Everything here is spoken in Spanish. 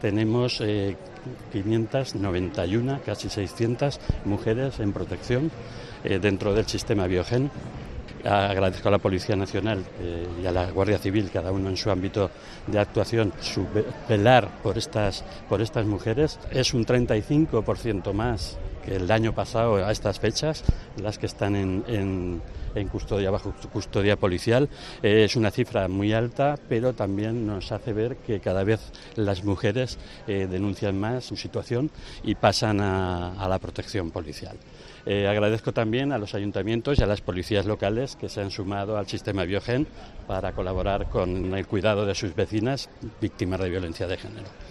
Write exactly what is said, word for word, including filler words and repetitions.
Tenemos eh, quinientas noventa y una, casi seiscientas mujeres en protección eh, dentro del sistema Biogen. Agradezco a la Policía Nacional eh, y a la Guardia Civil, cada uno en su ámbito de actuación, su velar por estas, por estas mujeres. Es un treinta y cinco por ciento más que el año pasado a estas fechas, las que están en, en, en custodia, bajo custodia policial. Eh, es una cifra muy alta, pero también nos hace ver que cada vez las mujeres eh, denuncian más su situación y pasan a, a la protección policial. Eh, agradezco también a los ayuntamientos y a las policías locales que se han sumado al sistema Biogen para colaborar con el cuidado de sus vecinas víctimas de violencia de género.